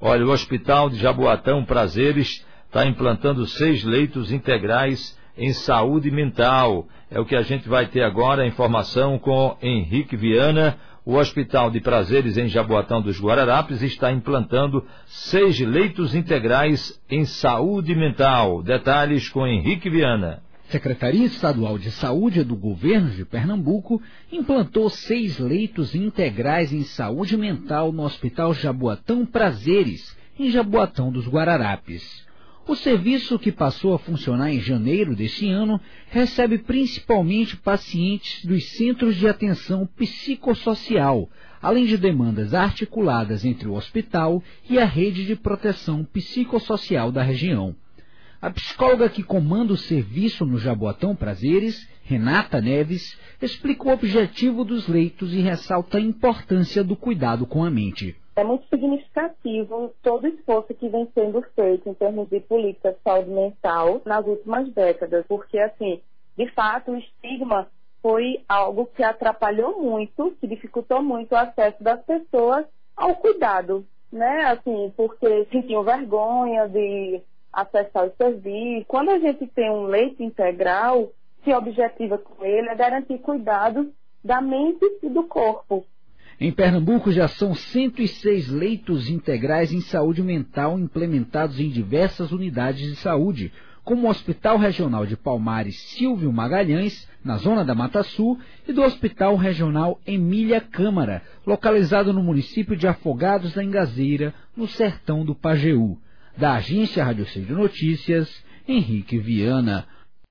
Olha, o Hospital de Jaboatão Prazeres está implantando 6 leitos integrais em saúde mental. É o que a gente vai ter agora, a informação com Henrique Viana. O Hospital de Prazeres em Jaboatão dos Guararapes está implantando 6 leitos integrais em saúde mental. Detalhes com Henrique Viana. Secretaria Estadual de Saúde do Governo de Pernambuco implantou 6 leitos integrais em saúde mental no Hospital Jaboatão Prazeres, em Jaboatão dos Guararapes. O serviço, que passou a funcionar em janeiro deste ano, recebe principalmente pacientes dos Centros de Atenção Psicossocial, além de demandas articuladas entre o hospital e a rede de proteção psicossocial da região. A psicóloga que comanda o serviço no Jaboatão Prazeres, Renata Neves, explica o objetivo dos leitos e ressalta a importância do cuidado com a mente. É muito significativo todo o esforço que vem sendo feito em termos de política de saúde mental nas últimas décadas, porque, assim, de fato, o estigma foi algo que atrapalhou muito, que dificultou muito o acesso das pessoas ao cuidado, né? Assim, porque sentiam vergonha de acessar os serviços. Quando a gente tem um leito integral, que objetiva com ele é garantir cuidado da mente e do corpo. Em Pernambuco já são 106 leitos integrais em saúde mental implementados em diversas unidades de saúde, como o Hospital Regional de Palmares Silvio Magalhães, na zona da Mata Sul, e do Hospital Regional Emília Câmara, localizado no município de Afogados da Ingazeira, no sertão do Pajeú. Da Agência Rádio C de Notícias, Henrique Viana.